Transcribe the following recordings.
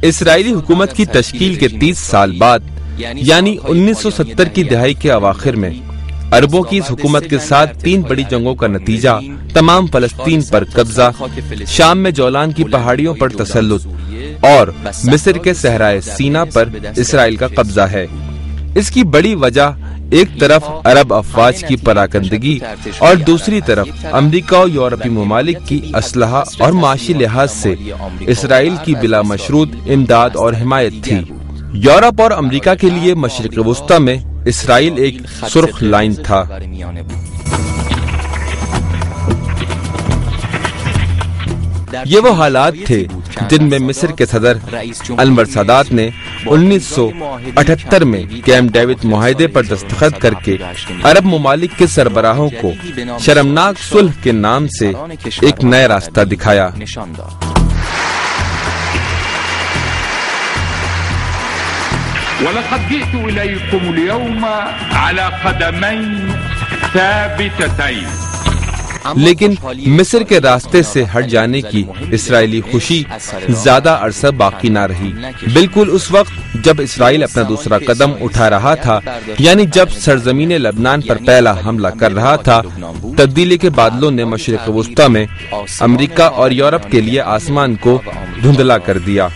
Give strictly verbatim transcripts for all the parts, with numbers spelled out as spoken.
اسرائیلی حکومت کی تشکیل کے تیس سال بعد یعنی انیس سو ستر کی دہائی کے اواخر میں عربوں کی اس حکومت کے ساتھ تین بڑی جنگوں کا نتیجہ تمام فلسطین پر قبضہ، شام میں جولان کی پہاڑیوں پر تسلط اور مصر کے صحرائے سینا پر اسرائیل کا قبضہ ہے۔ اس کی بڑی وجہ ایک طرف عرب افواج کی پراکندگی اور دوسری طرف امریکہ اور یورپی ممالک کی اسلحہ اور معاشی لحاظ سے اسرائیل کی بلا مشروط امداد اور حمایت تھی۔ یورپ اور امریکہ کے لیے مشرق وسطی میں اسرائیل ایک سرخ لائن تھا۔ یہ وہ حالات تھے جن میں مصر کے صدر انور سادات نے انیس سو اٹھہتر میں کیمپ ڈیوڈ معاہدے پر دستخط کر کے عرب ممالک کے سربراہوں کو شرمناک صلح کے نام سے ایک نیا راستہ دکھایا۔ وَلَقَدْ جِئْتُ إِلَيْكُمُ الْيَوْمَ عَلَى قَدَمَيْنِ ثَابِتَتَيْنِ۔ لیکن مصر کے راستے سے ہٹ جانے کی اسرائیلی خوشی زیادہ عرصہ باقی نہ رہی۔ بالکل اس وقت جب اسرائیل اپنا دوسرا قدم اٹھا رہا تھا، یعنی جب سرزمین لبنان پر پہلا حملہ کر رہا تھا، تبدیلی کے بادلوں نے مشرق وسطی میں امریکہ اور یورپ کے لیے آسمان کو دھندلا کر دیا۔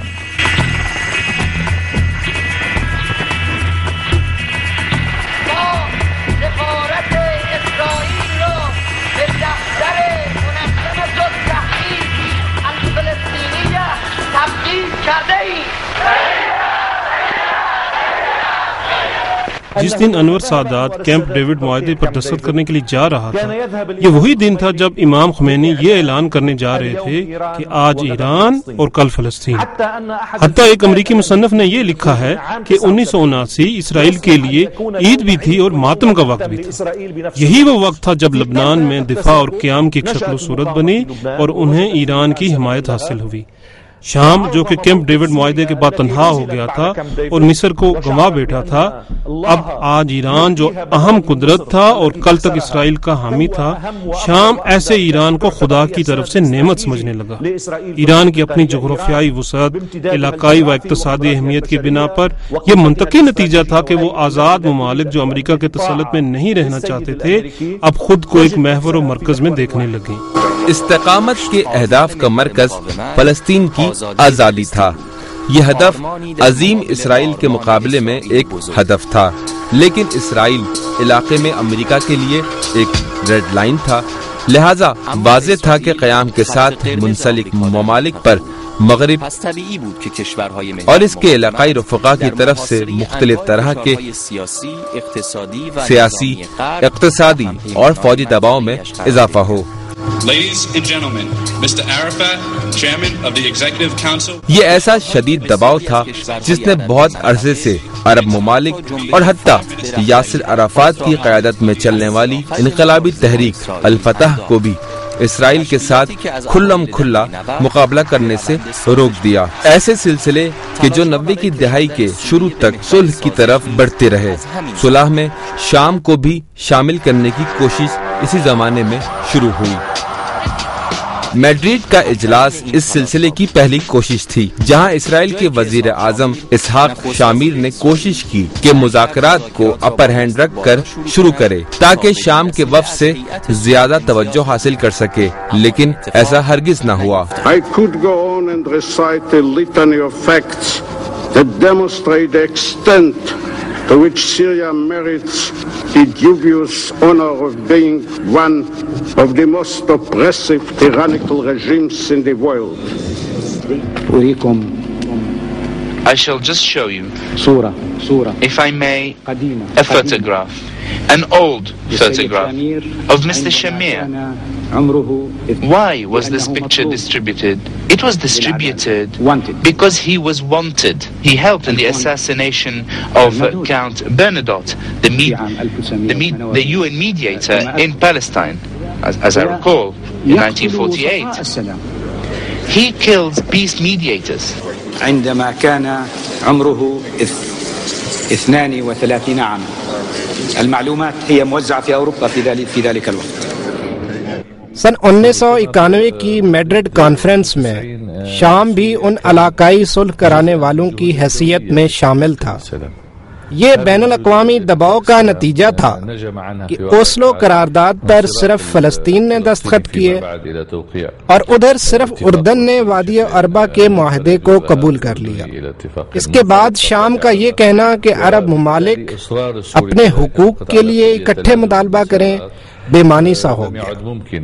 جس دن انور سادات کیمپ ڈیوڈ معاہدے پر دستخط کرنے کے لیے جا رہا تھا، یہ وہی دن تھا جب امام خمینی یہ اعلان کرنے جا رہے تھے کہ آج ایران اور کل فلسطین۔ حتیٰ ایک امریکی مصنف نے یہ لکھا ہے کہ انیس سو اناسی اسرائیل کے لیے عید بھی تھی اور ماتم کا وقت بھی تھا۔ یہی وہ وقت تھا جب لبنان میں دفاع اور قیام کی ایک شکل و صورت بنی اور انہیں ایران کی حمایت حاصل ہوئی۔ شام جو کہ کیمپ ڈیوڈ معاہدے کے بعد تنہا ہو گیا تھا اور مصر کو گنوا بیٹھا تھا، اب آج ایران جو اہم قدرت تھا اور کل تک اسرائیل کا حامی تھا، شام ایسے ایران کو خدا کی طرف سے نعمت سمجھنے لگا۔ ایران کی اپنی جغرافیائی وسعت، علاقائی و اقتصادی اہمیت کی بنا پر یہ منطقی نتیجہ تھا کہ وہ آزاد ممالک جو امریکہ کے تسلط میں نہیں رہنا چاہتے تھے، اب خود کو ایک محور و مرکز میں دیکھنے لگے۔ استقامت کے اہداف کا مرکز فلسطین کی آزادی تھا۔ یہ ہدف عظیم اسرائیل کے مقابلے میں ایک ہدف تھا، لیکن اسرائیل علاقے میں امریکہ کے لیے ایک ریڈ لائن تھا، لہٰذا واضح تھا کہ قیام کے ساتھ منسلک ممالک پر مغرب اور اس کے علاقائی رفقا کی طرف سے مختلف طرح کے سیاسی، اقتصادی اور فوجی دباؤ میں اضافہ ہو۔ یہ ایسا شدید دباؤ تھا جس نے بہت عرصے سے عرب ممالک اور حتیٰ یاسر عرفات کی قیادت میں چلنے والی انقلابی تحریک الفتح کو بھی اسرائیل کے ساتھ کھلم کھلا مقابلہ کرنے سے روک دیا۔ ایسے سلسلے کہ جو نوے کی دہائی کے شروع تک صلح کی طرف بڑھتے رہے۔ صلح میں شام کو بھی شامل کرنے کی کوشش اسی زمانے میں شروع ہوئی۔ میڈرڈ کا اجلاس اس سلسلے کی پہلی کوشش تھی، جہاں اسرائیل کے وزیر اعظم اسحاق شامیر نے کوشش کی کہ مذاکرات کو اپر ہینڈ رکھ کر شروع کرے تاکہ شام کے وفد سے زیادہ توجہ حاصل کر سکے، لیکن ایسا ہرگز نہ ہوا۔ I could go on and recite a litany of facts that demonstrate the extent to which Syria merits the dubious honor of being one of the most oppressive tyrannical regimes in the world. I shall just show you, if I may, a photograph, an old photograph of Mister Shamir. Why was this picture distributed? It was distributed because he was wanted. He helped in the assassination of uh, Count Bernadotte, the, med- the, med- the U N mediator in Palestine, as, as I recall, in nineteen forty-eight. He killed peace mediators. عندما كان عمره اثنان وثلاثين عاما. المعلومات هي موزعة في أوروبا في ذلك في ذلك الوقت. سن انیس سو اکانوے کی میڈرڈ کانفرنس میں شام بھی ان علاقائی صلح کرانے والوں کی حیثیت میں شامل تھا۔ یہ بین الاقوامی دباؤ کا نتیجہ تھا کہ اوسلو قرارداد پر صرف فلسطین نے دستخط کیے اور ادھر صرف اردن نے وادی اربا کے معاہدے کو قبول کر لیا۔ اس کے بعد شام کا یہ کہنا کہ عرب ممالک اپنے حقوق کے لیے اکٹھے مطالبہ کریں بے معنی سا ہو گیا۔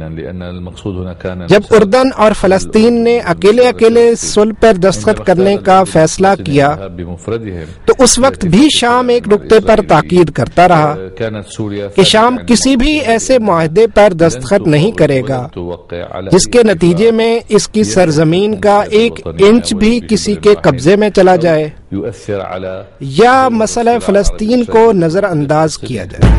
جب اردن اور فلسطین نے اکیلے اکیلے صلح پر دستخط کرنے کا فیصلہ کیا تو اس وقت بھی شام ایک نقطے پر تاکید کرتا رہا کہ شام کسی بھی ایسے معاہدے پر دستخط نہیں کرے گا جس کے نتیجے میں اس کی سرزمین کا ایک انچ بھی کسی کے قبضے میں چلا جائے یا مسئلہ فلسطین کو نظر انداز کیا جائے۔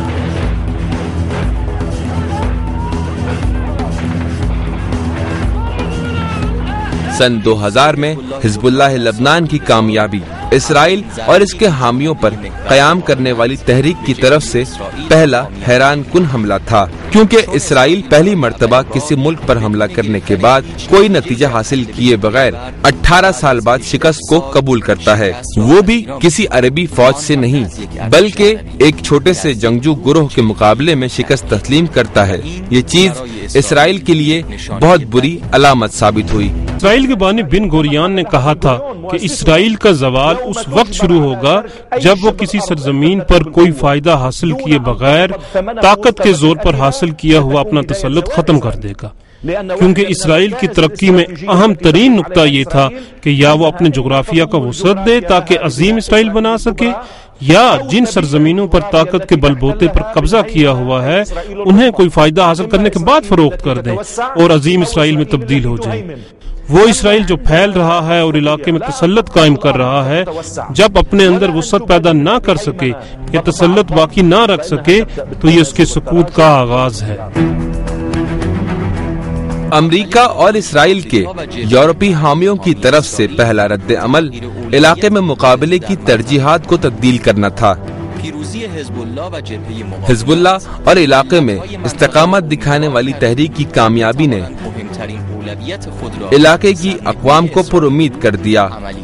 سن دو ہزار میں حزب اللہ لبنان کی کامیابی اسرائیل اور اس کے حامیوں پر قیام کرنے والی تحریک کی طرف سے پہلا حیران کن حملہ تھا، کیونکہ اسرائیل پہلی مرتبہ کسی ملک پر حملہ کرنے کے بعد کوئی نتیجہ حاصل کیے بغیر اٹھارہ سال بعد شکست کو قبول کرتا ہے، وہ بھی کسی عربی فوج سے نہیں بلکہ ایک چھوٹے سے جنگجو گروہ کے مقابلے میں شکست تسلیم کرتا ہے۔ یہ چیز اسرائیل کے لیے بہت بری علامت ثابت ہوئی۔ اسرائیل کے بانی بن گوریان نے کہا تھا کہ اسرائیل کا زوال اس وقت شروع ہوگا جب وہ کسی سرزمین پر کوئی فائدہ حاصل کیے بغیر طاقت کے زور پر حاصل کیا ہوا اپنا تسلط ختم کر دے گا، کیونکہ اسرائیل کی ترقی میں اہم ترین نقطہ یہ تھا کہ یا وہ اپنے جغرافیہ کا وسعت دے تاکہ عظیم اسرائیل بنا سکے، یا جن سرزمینوں پر طاقت کے بل بوتے پر قبضہ کیا ہوا ہے انہیں کوئی فائدہ حاصل کرنے کے بعد فروخت کر دیں اور عظیم اسرائیل میں تبدیل ہو جائیں۔ وہ اسرائیل جو پھیل رہا ہے اور علاقے میں تسلط قائم کر رہا ہے، جب اپنے اندر وسعت پیدا نہ کر سکے یا تسلط باقی نہ رکھ سکے تو یہ اس کے سقوط کا آغاز ہے۔ امریکہ اور اسرائیل کے یورپی حامیوں کی طرف سے پہلا رد عمل علاقے میں مقابلے کی ترجیحات کو تبدیل کرنا تھا۔ حزب اللہ اور علاقے میں استقامت دکھانے والی تحریک کی کامیابی نے علاقے کی اقوام کو پر امید کر دیا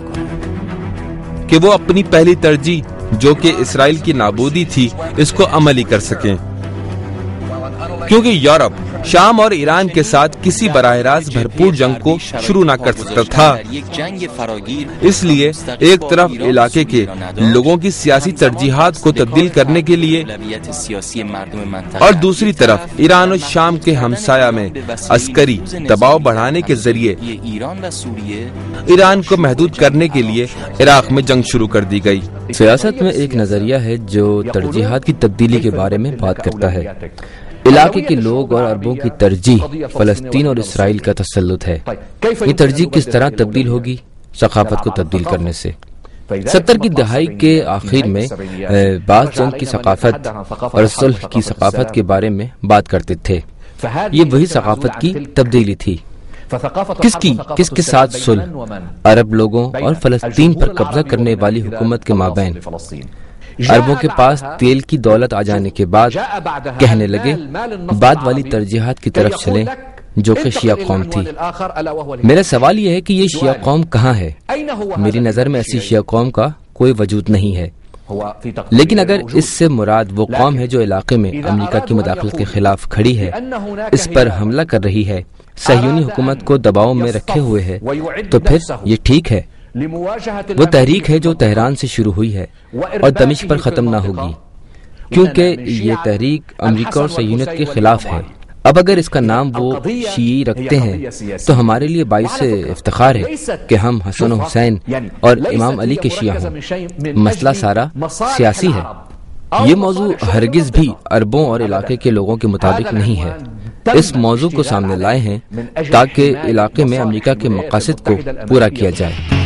کہ وہ اپنی پہلی ترجیح جو کہ اسرائیل کی نابودی تھی اس کو عملی کر سکیں، کیونکہ یورپ شام اور ایران کے ساتھ کسی براہ راست بھرپور جنگ کو شروع نہ کر سکتا تھا۔ اس لیے ایک طرف علاقے کے لوگوں کی سیاسی ترجیحات کو تبدیل کرنے کے لیے اور دوسری طرف ایران اور شام کے ہمسایہ میں عسکری دباؤ بڑھانے کے ذریعے ایران کو محدود کرنے کے لیے عراق میں جنگ شروع کر دی گئی۔ سیاست میں ایک نظریہ ہے جو ترجیحات کی تبدیلی کے بارے میں بات کرتا ہے۔ علاقے کے لوگ اور عربوں کی ترجیح فلسطین اور اسرائیل کا تسلط ہے۔ یہ ترجیح کس طرح تبدیل ہوگی؟ ثقافت کو تبدیل کرنے سے۔ ستر کی دہائی کے آخر میں بعض جنگ کی ثقافت اور صلح کی ثقافت کے بارے میں بات کرتے تھے۔ یہ وہی ثقافت کی تبدیلی تھی۔ کس کی کس کے ساتھ صلح؟ عرب لوگوں اور فلسطین پر قبضہ کرنے والی حکومت کے مابین۔ عربوں کے پاس تیل کی دولت آ جانے کے بعد کہنے لگے بعد والی ترجیحات کی طرف چلیں جو کہ شیعہ قوم تھی۔ میرا سوال یہ ہے کہ یہ شیعہ قوم کہاں ہے؟ میری نظر میں ایسی شیعہ قوم کا کوئی وجود نہیں ہے، لیکن اگر اس سے مراد وہ قوم ہے جو علاقے میں امریکہ کی مداخلت کے خلاف کھڑی ہے، اس پر حملہ کر رہی ہے، صہیونی حکومت کو دباؤ میں رکھے ہوئے ہے، تو پھر یہ ٹھیک ہے۔ وہ تحریک ہے جو تہران سے شروع ہوئی ہے اور دمشق پر ختم نہ ہوگی، کیونکہ یہ تحریک امریکہ اور صہیونیت کے خلاف ہے۔ اب اگر اس کا نام وہ شیعی رکھتے ہیں تو ہمارے لیے باعث افتخار ہے کہ ہم حسن و حسین اور امام علی کے شیعہ ہوں۔ مسئلہ سارا سیاسی ہے۔ یہ موضوع ہرگز بھی عربوں اور علاقے کے لوگوں کے مطابق نہیں ہے۔ اس موضوع کو سامنے لائے ہیں تاکہ علاقے میں امریکہ کے مقاصد کو پورا کیا جائے۔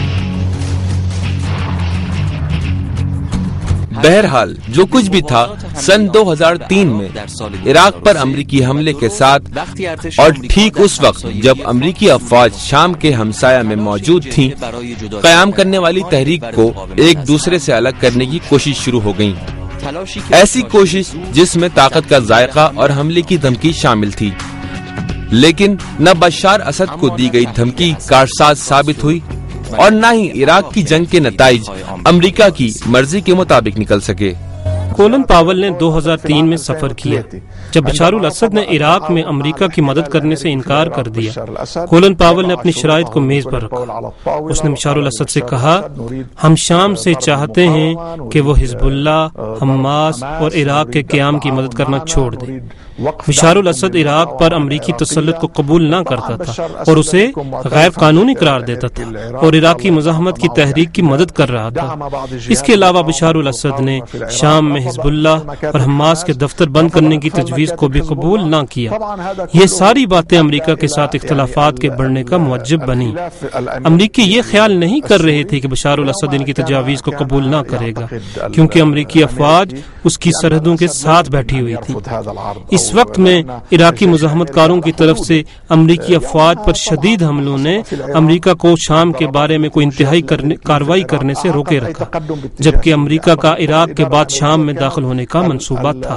بہرحال جو کچھ بھی تھا، سن دو ہزار تین میں عراق پر امریکی حملے کے ساتھ اور ٹھیک اس وقت جب امریکی افواج شام کے ہمسایہ میں موجود تھیں، قیام کرنے والی تحریک کو ایک دوسرے سے الگ کرنے کی کوشش شروع ہو گئی۔ ایسی کوشش جس میں طاقت کا ذائقہ اور حملے کی دھمکی شامل تھی۔ لیکن نہ بشار اسد کو دی گئی دھمکی کارساز ثابت ہوئی اور نہ ہی عراق کی جنگ کے نتائج امریکہ کی مرضی کے مطابق نکل سکے۔ کولن پاول نے دو ہزار تین میں سفر کیا جب بشار الاسد نے عراق میں امریکہ کی مدد کرنے سے انکار کر دیا۔ کولن پاول نے اپنی شرائط کو میز پر رکھا۔ اس نے بشار الاسد سے کہا، ہم شام سے چاہتے ہیں کہ وہ حزب اللہ، حماس اور عراق کے قیام کی مدد کرنا چھوڑ دے۔ بشار الاسد عراق پر امریکی تسلط کو قبول نہ کرتا تھا اور اسے غیر قانونی قرار دیتا تھا اور عراقی مزاحمت کی تحریک کی مدد کر رہا تھا۔ اس کے علاوہ بشار الاسد نے شام میں حزب اللہ اور حماس کے دفتر بند کرنے کی تجویز کو بھی قبول نہ کیا۔ یہ ساری باتیں امریکہ کے ساتھ اختلافات کے بڑھنے کا موجب بنی۔ امریکی یہ خیال نہیں کر رہے تھے کہ بشار الاسد ان کی تجاویز کو قبول نہ کرے گا، کیونکہ امریکی افواج اس کی سرحدوں کے ساتھ بیٹھی ہوئی تھی۔ اس وقت میں عراقی مزاحمت کاروں کی طرف سے امریکی افواج پر شدید حملوں نے امریکہ کو شام کے بارے میں کوئی انتہائی کارروائی کرنے سے روکے رکھا، جبکہ امریکہ کا عراق کے بعد شام میں داخل ہونے کا منصوبہ تھا۔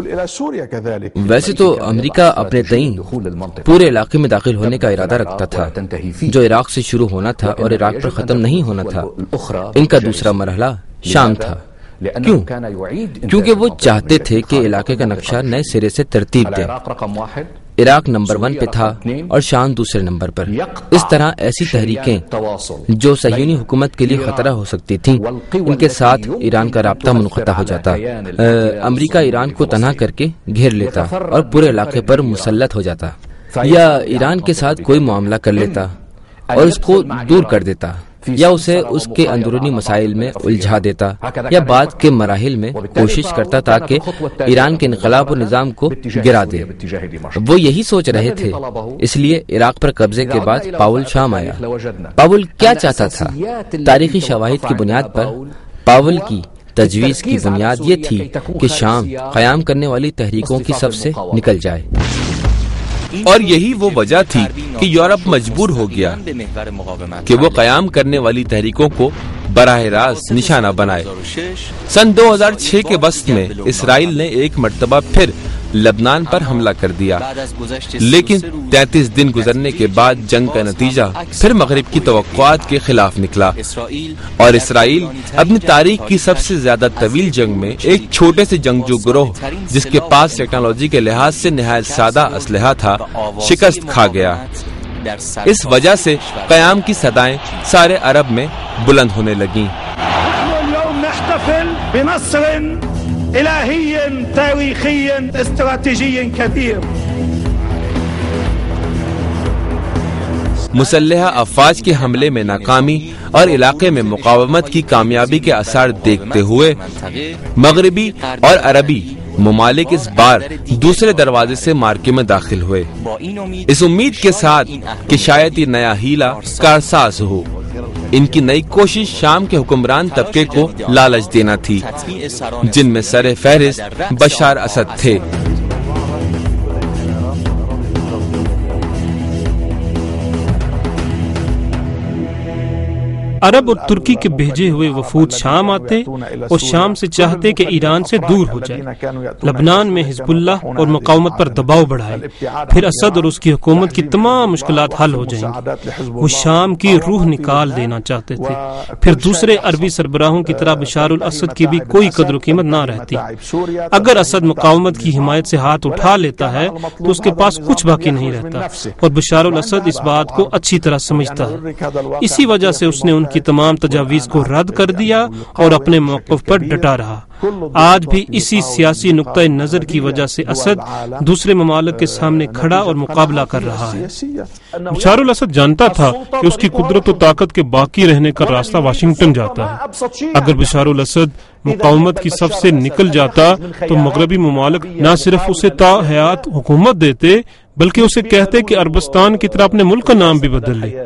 ویسے تو امریکہ اپنے تئیں پورے علاقے میں داخل ہونے کا ارادہ رکھتا تھا، جو عراق سے شروع ہونا تھا اور عراق پر ختم نہیں ہونا تھا۔ ان کا دوسرا مرحلہ شام تھا۔ کیوں؟ کیونکہ وہ چاہتے تھے کہ علاقے کا نقشہ نئے سرے سے ترتیب دیں۔ عراق نمبر ون پہ تھا اور شام دوسرے نمبر پر۔ اس طرح ایسی تحریکیں جو صہیونی حکومت کے لیے خطرہ ہو سکتی تھیں، ان کے ساتھ ایران کا رابطہ منقطع ہو جاتا۔ امریکہ ایران کو تنہا کر کے گھیر لیتا اور پورے علاقے پر مسلط ہو جاتا، یا ایران کے ساتھ کوئی معاملہ کر لیتا اور اس کو دور کر دیتا، یا اسے اس کے اندرونی مسائل میں الجھا دیتا، یا بعد کے مراحل میں کوشش کرتا تاکہ ایران کے انقلاب و نظام کو گرا دے۔ وہ یہی سوچ رہے تھے، اس لیے عراق پر قبضے کے بعد پاول شام آیا۔ پاول کیا چاہتا تھا؟ تاریخی شواہد کی بنیاد پر پاول کی تجویز کی بنیاد یہ تھی کہ شام قیام کرنے والی تحریکوں کی صف سے نکل جائے، اور یہی وہ وجہ تھی کہ یورپ مجبور ہو گیا کہ وہ قیام کرنے والی تحریکوں کو براہ راست نشانہ بنائے۔ سن دو ہزار چھ کے وسط میں اسرائیل نے ایک مرتبہ پھر لبنان پر حملہ کر دیا، لیکن تینتیس دن گزرنے کے بعد جنگ کا نتیجہ پھر مغرب کی توقعات کے خلاف نکلا، اور اسرائیل اپنی تاریخ کی سب سے زیادہ طویل جنگ میں ایک چھوٹے سے جنگجو گروہ جس کے پاس ٹیکنالوجی کے لحاظ سے نہایت سادہ اسلحہ تھا، شکست کھا گیا۔ اس وجہ سے قیام کی صدائیں سارے عرب میں بلند ہونے لگیں۔ إلهي تاريخي استراتيجي كبير۔ مسلحہ افواج کے حملے میں ناکامی اور علاقے میں مقاومت کی کامیابی کے آثار دیکھتے ہوئے مغربی اور عربی ممالک اس بار دوسرے دروازے سے مارکے میں داخل ہوئے، اس امید کے ساتھ کہ شاید یہ نیا ہیلا کارساز ہو۔ ان کی نئی کوشش شام کے حکمران طبقے کو لالچ دینا تھی، جن میں سر فہرست بشار اسد تھے۔ عرب اور ترکی کے بھیجے ہوئے وفود شام آتے اور شام سے چاہتے کہ ایران سے دور ہو جائے، لبنان میں حزب اللہ اور مقاومت پر دباؤ بڑھائے، پھر اسد اور اس کی حکومت کی تمام مشکلات حل ہو جائیں گی۔ وہ شام کی روح نکال دینا چاہتے تھے، پھر دوسرے عربی سربراہوں کی طرح بشار الاسد کی بھی کوئی قدر و قیمت نہ رہتی۔ اگر اسد مقاومت کی حمایت سے ہاتھ اٹھا لیتا ہے تو اس کے پاس کچھ باقی نہیں رہتا، اور بشار الاسد اس بات کو اچھی طرح سمجھتا ہے۔ اسی وجہ سے اس نے ان کی تمام تجاویز کو رد کر دیا اور اپنے موقف پر ڈٹا رہا۔ آج بھی اسی سیاسی نقطہ نظر کی وجہ سے اسد دوسرے ممالک کے سامنے کھڑا اور مقابلہ کر رہا ہے۔ بشار الاسد جانتا تھا کہ اس کی قدرت و طاقت کے باقی رہنے کا راستہ واشنگٹن جاتا ہے۔ اگر بشار الاسد مقاومت کی صف سے نکل جاتا تو مغربی ممالک نہ صرف اسے تا حیات حکومت دیتے بلکہ اسے کہتے کہ عربستان کی طرح اپنے ملک کا نام بھی بدل لے۔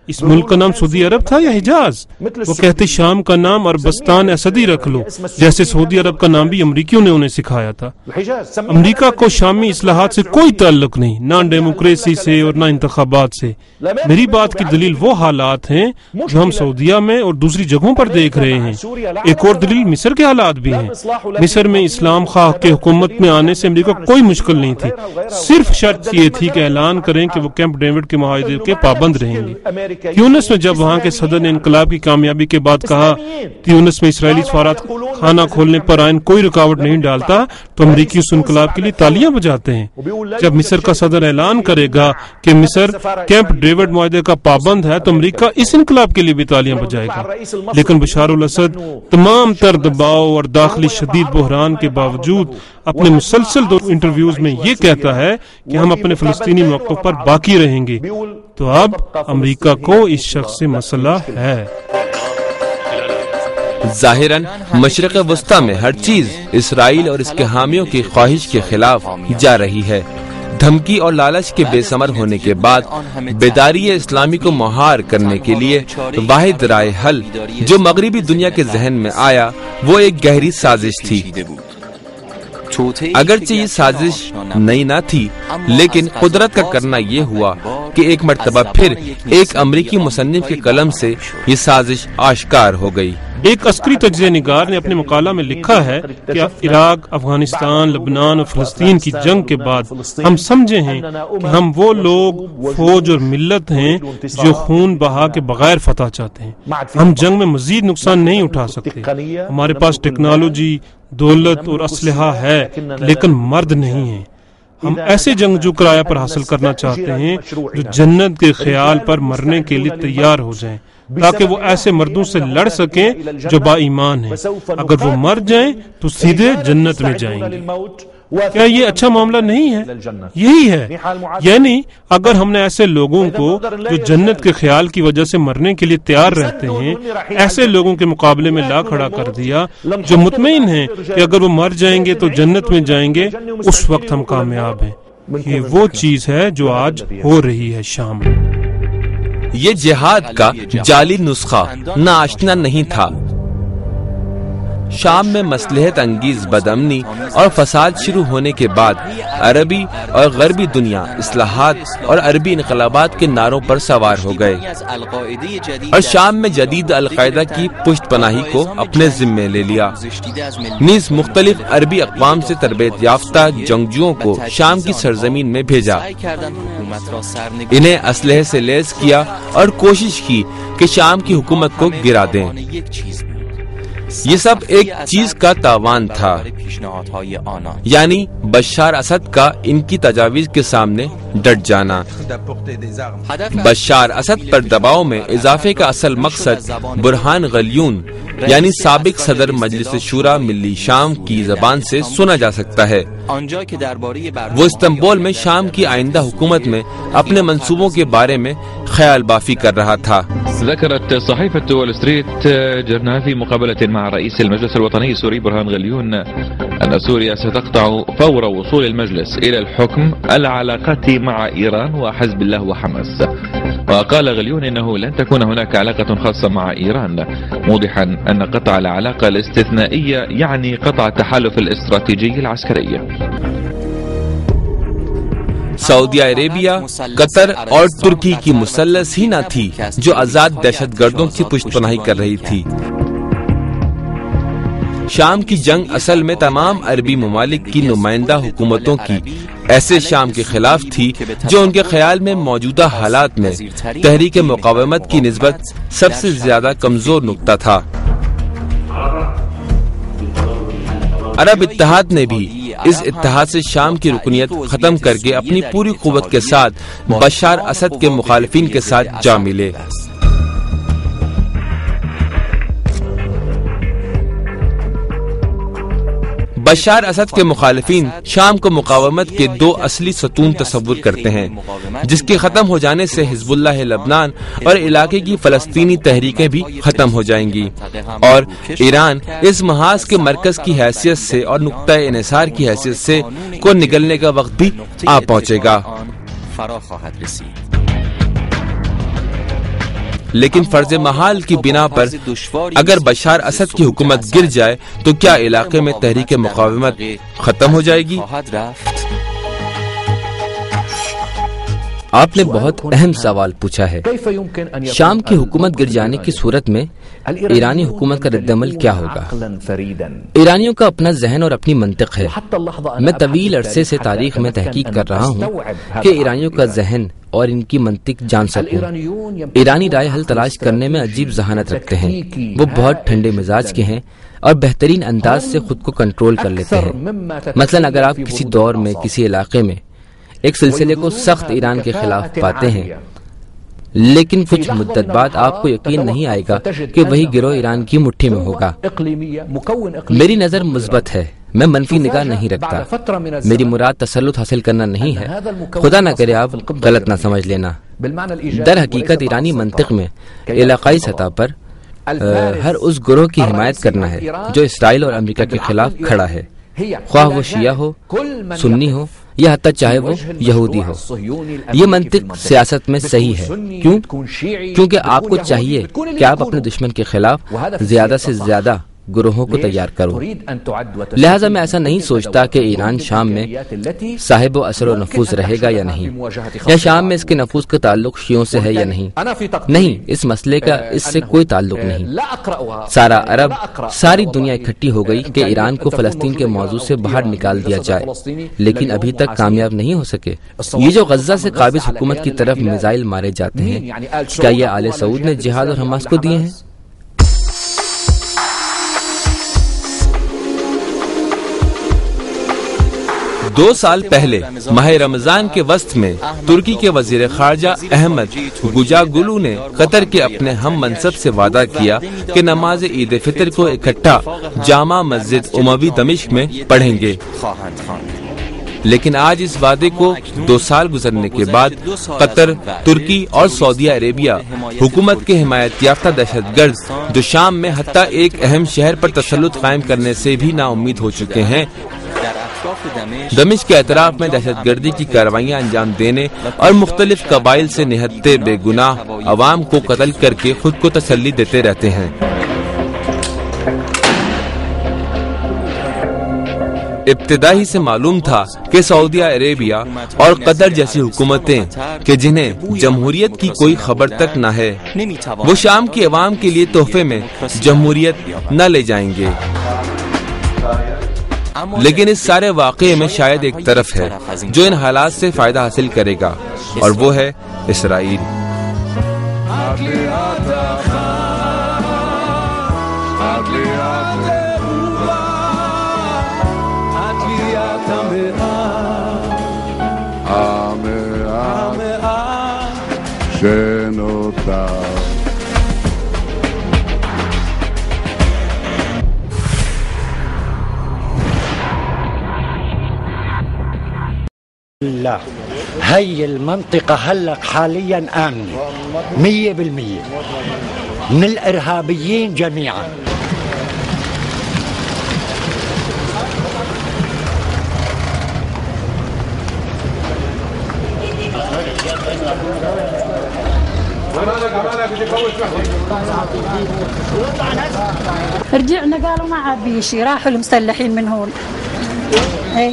اس ملک کا نام سعودی عرب تھا یا حجاز؟ وہ کہتے شام کا نام عربستان اسدی رکھ لو، جیسے سعودی عرب کا نام بھی امریکیوں نے انہیں سکھایا تھا۔ امریکہ کو شامی اصلاحات سے کوئی تعلق نہیں، نہ ڈیموکریسی سے اور نہ انتخابات سے۔ میری بات کی دلیل وہ حالات ہیں جو ہم سعودیہ میں اور دوسری جگہوں پر دیکھ رہے ہیں۔ ایک اور دلیل مصر کے حالات بھی ہیں۔ مصر میں اسلام خواہ کے حکومت میں آنے سے امریکہ کوئی مشکل نہیں تھی، صرف شرط یہ تھی کہ اعلان کریں کہ وہ کیمپ ڈیوڈ کے معاہدے کے پابند رہیں گے۔ تیونس میں جب وہاں کے صدر نے انقلاب کی کامیابی کے بعد کہا تیونس میں اسرائیلی سفارت خانہ کھولنے پر آئین کوئی رکاوٹ نہیں ڈالتا، تو امریکی اس انقلاب کے لیے تالیاں بجاتے ہیں۔ جب مصر کا صدر اعلان کرے گا کہ مصر کیمپ ڈیوڈ معاہدے کا پابند ہے تو امریکہ اس انقلاب کے لیے بھی تالیاں بجائے گا۔ لیکن بشار الاسد تمام تر دباؤ اور داخلی شدید بحران کے باوجود اپنے مسلسل دو انٹرویوز میں یہ کہتا ہے کہ ہم اپنے فلسطینی موقف پر باقی رہیں گے۔ تو اب امریکہ کو اس شخص سے مسئلہ ہے۔ ظاہراً مشرق وسطی میں ہر چیز اسرائیل اور اس کے حامیوں کی خواہش کے خلاف جا رہی ہے۔ دھمکی اور لالچ کے بے ثمر ہونے کے بعد بیداری اسلامی کو مہار کرنے کے لیے واحد رائے حل جو مغربی دنیا کے ذہن میں آیا وہ ایک گہری سازش تھی۔ اگرچہ یہ سازش نئی نہ تھی، لیکن قدرت کا کرنا یہ ہوا کہ ایک مرتبہ پھر ایک امریکی مصنف کے قلم سے یہ سازش آشکار ہو گئی۔ ایک عسکری تجزیہ نگار نے اپنے مقالہ میں لکھا ہے کہ عراق، افغانستان، لبنان اور فلسطین کی جنگ کے بعد ہم سمجھے ہیں کہ ہم وہ لوگ، فوج اور ملت ہیں جو خون بہا کے بغیر فتح چاہتے ہیں۔ ہم جنگ میں مزید نقصان نہیں اٹھا سکتے۔ ہمارے پاس ٹیکنالوجی، دولت اور اسلحہ ہے، لیکن مرد نہیں ہیں۔ ہم ایسے جنگجو کرایہ پر حاصل کرنا چاہتے ہیں جو جنت کے خیال پر مرنے کے لیے تیار ہو جائیں، تاکہ وہ ایسے مردوں سے لڑ سکیں جو با ایمان ہیں۔ اگر وہ مر جائیں تو سیدھے جنت میں جائیں گے۔ کیا یہ اچھا معاملہ نہیں ہے؟ یہی ہے، یعنی اگر ہم نے ایسے لوگوں کو جو جنت کے خیال کی وجہ سے مرنے کے لیے تیار رہتے ہیں، ایسے لوگوں کے مقابلے میں لا کھڑا کر دیا جو مطمئن ہیں کہ اگر وہ مر جائیں گے تو جنت میں جائیں گے، اس وقت ہم کامیاب ہیں۔ یہ وہ چیز ہے جو آج ہو رہی ہے شام میں۔ یہ جہاد کا جعلی نسخہ ناآشنا نہیں تھا۔ شام میں مصلحت انگیز بدامنی اور فساد شروع ہونے کے بعد عربی اور غربی دنیا اصلاحات اور عربی انقلابات کے نعروں پر سوار ہو گئے اور شام میں جدید القاعدہ کی پشت پناہی کو اپنے ذمے لے لیا۔ نیز مختلف عربی اقوام سے تربیت یافتہ جنگجوؤں کو شام کی سرزمین میں بھیجا، انہیں اسلحے سے لیس کیا اور کوشش کی کہ شام کی حکومت کو گرا دیں۔ یہ سب ایک چیز کا تاوان تھا، یعنی بشار اسد کا ان کی تجاویز کے سامنے ڈٹ جانا۔ بشار اسد پر دباؤ میں اضافے کا اصل مقصد برہان غلیون یعنی سابق صدر مجلس شورا ملی شام کی زبان سے سنا جا سکتا ہے۔ وہ استنبول میں شام کی آئندہ حکومت میں اپنے منصوبوں کے بارے میں خیال بافی کر رہا تھا۔ ذكرت صحيفة وول ستريت جورنال في مقابلة مع رئيس المجلس الوطني السوري برهان غليون أن سوريا ستقطع فور وصول المجلس إلى الحكم العلاقات مع إيران وحزب الله وحماس. وقال غليون إنه لن تكون هناك علاقة خاصة مع إيران، موضحا أن قطع العلاقة الاستثنائية يعني قطع التحالف الاستراتيجي العسكري. سعودی عربیہ، قطر اور ترکی کی مثلث ہی نہ تھی جو آزاد دہشت گردوں کی پشت پناہی کر رہی تھی۔ شام کی جنگ اصل میں تمام عربی ممالک کی نمائندہ حکومتوں کی ایسے شام کے خلاف تھی جو ان کے خیال میں موجودہ حالات میں تحریک مقاومت کی نسبت سب سے زیادہ کمزور نقطہ تھا۔ عرب اتحاد نے بھی اس اتحاد سے شام کی رکنیت ختم کر کے اپنی پوری قوت کے ساتھ بشار اسد کے مخالفین کے ساتھ جا ملے۔ بشار اسد کے مخالفین شام کو مقاومت کے دو اصلی ستون تصور کرتے ہیں، جس کے ختم ہو جانے سے حزب اللہ لبنان اور علاقے کی فلسطینی تحریکیں بھی ختم ہو جائیں گی، اور ایران اس محاذ کے مرکز کی حیثیت سے اور نقطہ انحصار کی حیثیت سے کو نگلنے کا وقت بھی آ پہنچے گا۔ لیکن فرض محال کی بنا پر اگر بشار اسد کی حکومت گر جائے تو کیا علاقے میں تحریک مقاومت ختم ہو جائے گی؟ آپ نے بہت اہم سوال پوچھا ہے۔ شام کی حکومت گر جانے کی صورت میں ایرانی حکومت کا رد عمل کیا ہوگا؟ ایرانیوں کا اپنا ذہن اور اپنی منطق ہے۔ میں طویل عرصے سے تاریخ میں تحقیق کر رہا ہوں کہ ایرانیوں کا ذہن اور ان کی منطق جان سکوں۔ ایرانی رائے حل تلاش کرنے میں عجیب ذہانت رکھتے ہیں۔ وہ بہت ٹھنڈے مزاج کے ہیں اور بہترین انداز سے خود کو کنٹرول کر لیتے ہیں۔ مثلا اگر آپ کسی دور میں کسی علاقے میں ایک سلسلے کو سخت ایران کے خلاف پاتے ہیں، لیکن کچھ مدت بعد آپ کو یقین نہیں آئے گا کہ وہی گروہ ایران کی مٹھی میں ہوگا۔ میری نظر مثبت ہے، میں منفی نگاہ نہیں رکھتا۔ میری مراد تسلط حاصل کرنا نہیں ہے، خدا نہ کرے آپ غلط نہ سمجھ لینا۔ در حقیقت ایرانی منطق میں علاقائی سطح پر ہر اس گروہ کی حمایت کرنا ہے جو اسرائیل اور امریکہ کے خلاف کھڑا ہے، خواہ وہ شیعہ ہو، سنی ہو یا حتی چاہے وہ یہودی ہو۔ یہ منطق سیاست میں صحیح ہے۔ کیوں؟ کیونکہ آپ کو چاہیے کہ آپ اپنے دشمن کے خلاف زیادہ سے زیادہ گروہوں کو تیار کرو۔ لہٰذا میں ایسا نہیں سوچتا کہ ایران شام میں صاحب و اثر و نفوذ رہے گا یا نہیں، یا شام میں اس کے نفوذ کا تعلق شیعوں سے ہے یا نہیں۔ نہیں، اس مسئلے کا اس سے کوئی تعلق نہیں۔ سارا عرب، ساری دنیا اکٹھی ہو گئی کہ ایران کو فلسطین کے موضوع سے باہر نکال دیا جائے، لیکن ابھی تک کامیاب نہیں ہو سکے۔ یہ جو غزہ سے قابض حکومت کی طرف میزائل مارے جاتے ہیں، کیا یہ آل سعود نے جہاد اور حماس کو دیے ہیں؟ دو سال پہلے ماہ رمضان کے وسط میں ترکی کے وزیر خارجہ احمد گوجاگولو نے قطر کے اپنے ہم منصب سے وعدہ کیا کہ نماز عید فطر کو اکٹھا جامع مسجد اموی دمشق میں پڑھیں گے، لیکن آج اس وعدے کو دو سال گزرنے کے بعد قطر، ترکی اور سعودی عربیہ حکومت کے حمایت یافتہ دہشت گرد جو شام میں حتی ایک اہم شہر پر تسلط قائم کرنے سے بھی نا امید ہو چکے ہیں، دمشق کے اطراف میں دہشت گردی کی کارروائیاں انجام دینے اور مختلف قبائل سے نہتے بے گناہ عوام کو قتل کر کے خود کو تسلی دیتے رہتے ہیں۔ ابتدائی سے معلوم تھا کہ سعودی عربیہ اور قطر جیسی حکومتیں کہ جنہیں جمہوریت کی کوئی خبر تک نہ ہے، وہ شام کی عوام کے لیے تحفے میں جمہوریت نہ لے جائیں گے، لیکن اس سارے واقعے میں شاید ایک طرف ہے جو ان حالات سے فائدہ حاصل کرے گا، اور وہ ہے اسرائیل۔ لا، هي المنطقة هلأ حاليا آمنة مية بالمية من الإرهابيين جميعا. رجعنا قالوا ما عاد بيشي، راحوا المسلحين من هون. ايه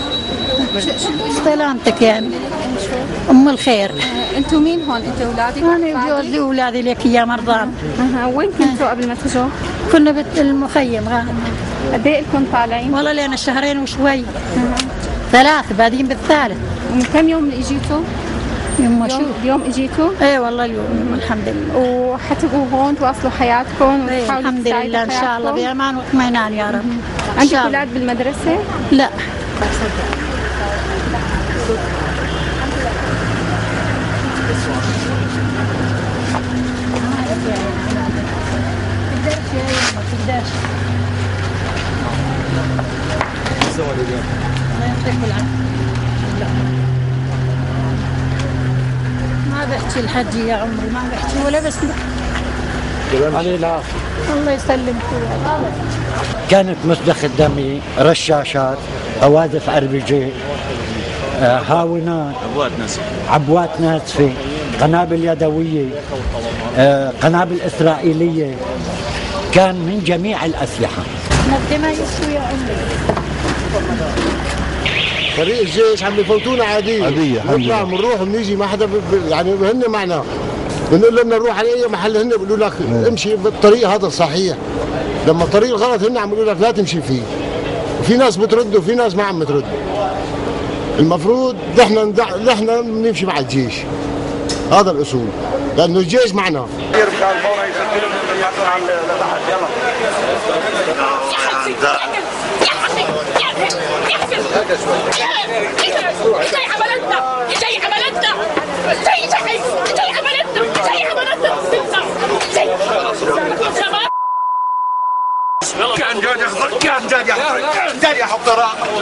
سلامتك يعني ام الخير. انتوا مين هون؟ انتوا اولادك؟ انا جوزي واولادي لك يا مرضان. اها، وين كنتوا قبل ما تجوا؟ كنا بالمخيم غانم. قد ايه لكم طالعين؟ والله لنا شهرين وشوي. ثلاث بادين بالثالث. ومن كم يوم اجيتوا؟ يوم شو؟ اليوم اجيتوا؟ ايه والله اليوم الحمد لله. وحتبقوا هون تواصلوا حياتكم ايه الحمد لله ان شاء الله بامان واطمئنان يا رب. عندك اولاد بالمدرسة؟ لا. ما بحكي الحجي يا عمري، ما بحكي ولا بس علي العافية. الله يسلمك. كانت مسدخ الدمي، رشاشات، قوادف ار بي جي، هاونات، عبوات ناسفة، قنابل يدوية، قنابل إسرائيلية، كان من جميع الأسلحة. نقدمها يسوي يا أمي. فريق الجيش عم بفوتونا عادية عادية نطلع بنروح وبنيجي ما حدا يعني هن معنا، بنقول لنا نروح على أي محل هن بيقولوا لك امشي بالطريق هذا الصحيح، لما الطريق الغلط هن عم بيقولوا لك لا تمشي فيه، وفي ناس بترد وفي ناس ما عم بترد. المفروض نحن نحن نمشي مع الجيش، هذا الأصول، لأنه الجيش معنا. كان جاد يحضر كان جاد يحضر كان جاد يحضر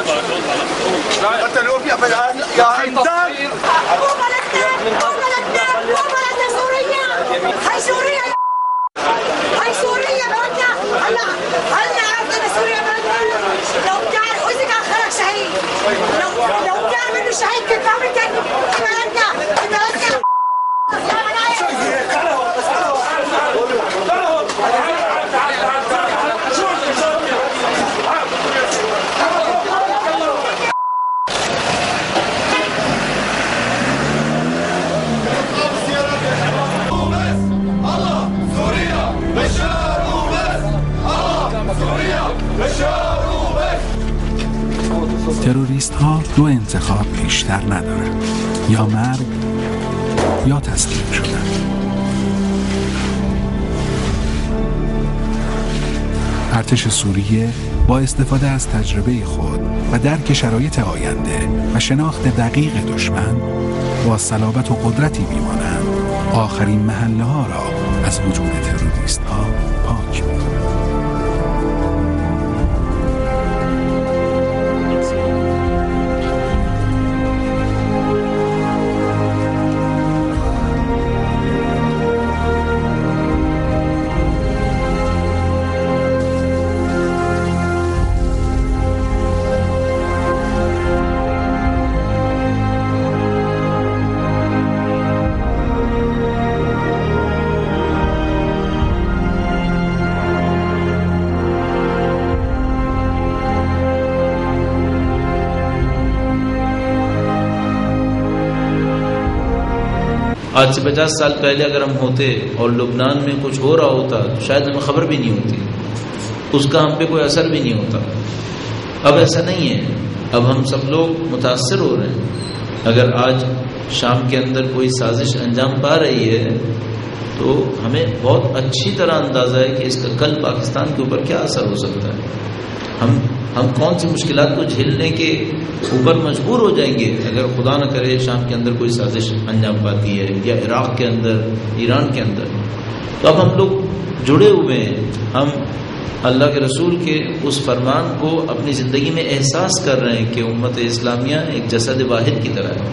قتلوا في الآن يا إنسان. مو بلدنا مو بلدنا مو بلدنا سوريا، هاي سوريا هاي سوريا بلدنا. هلا هلا عرفنا سوريا بلدنا. لو بتعرف حزن كان خلق شهيد، لو لو بتعرف انه شهيد كنت عملت في بلدنا في بلدنا. تروریست ها دو انتخاب بیشتر ندارند، یا مرگ یا تسلیم شدن. ارتش سوریه با استفاده از تجربه خود و درک شرایط آینده و شناخت دقیق دشمن با صلابت و قدرتی می‌مانند آخرین محله ها را از وجود تروریست ها پاک می‌کنند. آج سے پچاس سال پہلے اگر ہم ہوتے اور لبنان میں کچھ ہو رہا ہوتا تو شاید ہمیں خبر بھی نہیں ہوتی، اس کا ہم پہ کوئی اثر بھی نہیں ہوتا. اب ایسا نہیں ہے، اب ہم سب لوگ متاثر ہو رہے ہیں. اگر آج شام کے اندر کوئی سازش انجام پا رہی ہے تو ہمیں بہت اچھی طرح اندازہ ہے کہ اس کا کل پاکستان کے اوپر کیا اثر ہو سکتا ہے. ہم ہم کون سی مشکلات کو جھیلنے کے اوپر مجبور ہو جائیں گے اگر خدا نہ کرے شام کے اندر کوئی سازش انجام پاتی ہے، یا عراق کے اندر، ایران کے اندر. تو اب ہم لوگ جڑے ہوئے ہیں، ہم اللہ کے رسول کے اس فرمان کو اپنی زندگی میں احساس کر رہے ہیں کہ امت اسلامیہ ایک جسد واحد کی طرح ہے.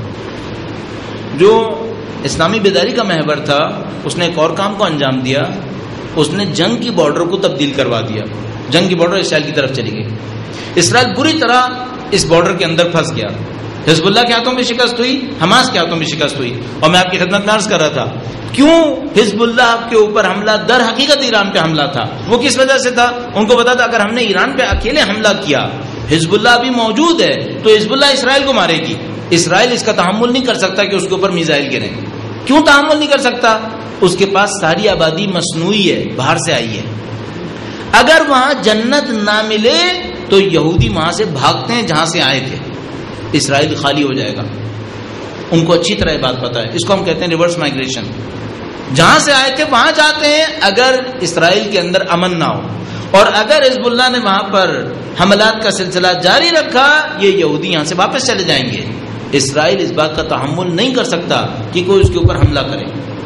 جو اسلامی بیداری کا محور تھا اس نے ایک اور کام کو انجام دیا، اس نے جنگ کی بارڈر کو تبدیل کروا دیا. جنگ کی بارڈر اسرائیل کی طرف چلی گئی. اسرائیل بری طرح اس بارڈر کے اندر پھنس گیا. حزب اللہ کے ہاتھوں میں شکست ہوئی، حماس کے ہاتھوں میں شکست ہوئی. اور میں آپ کی خدمت میں عرض کر رہا تھا کیوں حزب اللہ کے اوپر حملہ در حقیقت ایران پہ حملہ تھا. وہ کس وجہ سے تھا؟ ان کو پتا تھا اگر ہم نے ایران پہ اکیلے حملہ کیا، حزب اللہ ابھی موجود ہے تو حزب اللہ اسرائیل کو مارے گی. اسرائیل اس کا تحمل نہیں کر سکتا کہ اس کے اوپر میزائل گریں. کیوں تحمل نہیں کر سکتا؟ اس کے پاس ساری آبادی مصنوعی ہے، باہر سے آئی ہے. اگر وہاں جنت نہ ملے تو یہودی وہاں سے بھاگتے ہیں جہاں سے آئے تھے. اسرائیل خالی ہو جائے گا. ان کو اچھی طرح یہ بات پتا ہے. اس کو ہم کہتے ہیں ریورس مائگریشن. جہاں سے آئے تھے وہاں جاتے ہیں اگر اسرائیل کے اندر امن نہ ہو. اور اگر حزب اللہ نے وہاں پر حملات کا سلسلہ جاری رکھا، یہ یہودی یہاں سے واپس چلے جائیں گے. اسرائیل اس بات کا تحمل نہیں کر سکتا کہ کوئی اس کے اوپر حملہ کرے.